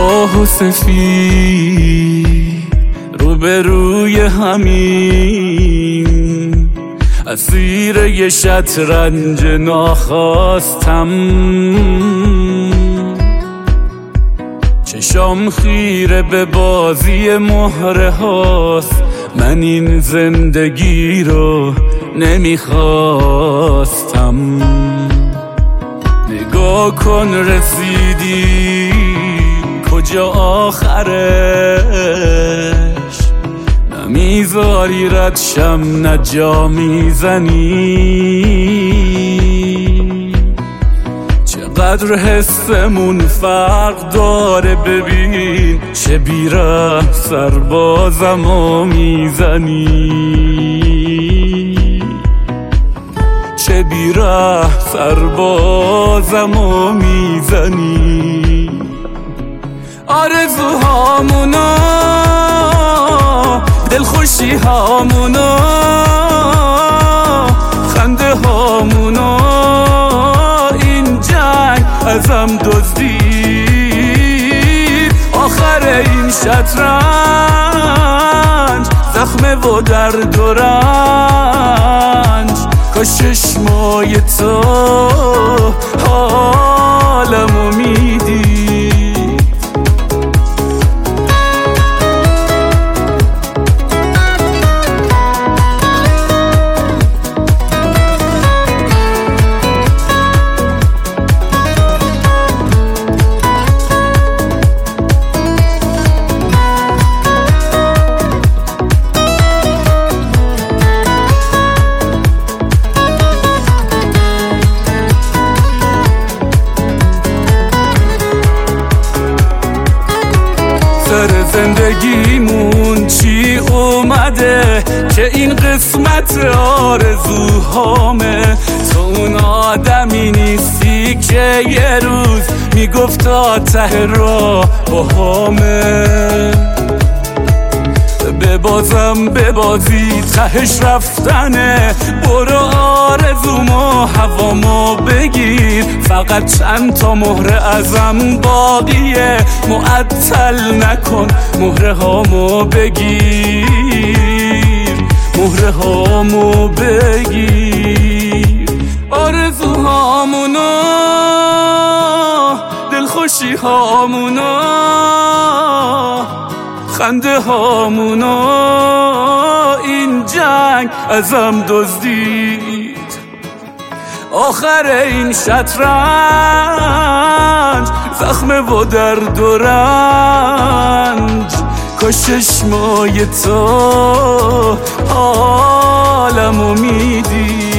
سیاه و سفید روبروی همین اسیر یه شطرنج ناخواستم. چشام خیره به بازی مهره هاست، من این زندگی رو نمیخواستم. نگاه کن رسیدی کجا آخرش، نمیذاری رد شم نه جا میزنی. چقدر حسمون فرق داره، ببین چه بیره سربازمو میزنی، چه بیره سربازمو میزنی. آرزوهامونو دلخوشی هامونو خنده هامونو این جنگ ازم دزدید. آخر این شطرنج زخمه و درد و رنج، کاش چشمای تو حالمو میدی. سر زندگیمون چی اومده که این قسمت آرزوهامه؟ تو اون آدمی نیستی که یه روز میگفتا ته راه باهامه. ببازم ببازی تهش رفتنه، برو آرزومو هوامو بگیر. فقط چند تا مهره ازم باقیه، معطل نکن مهره هامو بگیر، مهره هامو بگیر. آرزوهامونو دلخوشی هامونو خنده هامونو این جنگ ازم دزدید. آخر این شطرنج زخمه و درد و رنج، کاش چشمای تو حالمو میدی.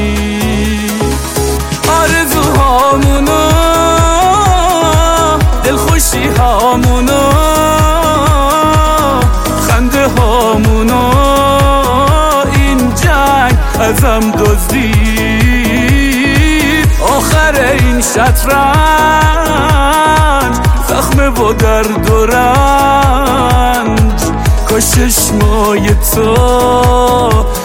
آرزوهامونو دلخوشی هامونو خنده هامونو این جنگ ازم دزدید. آخر این شطرنج زخمه و درد و رنج، کاش چشمای تو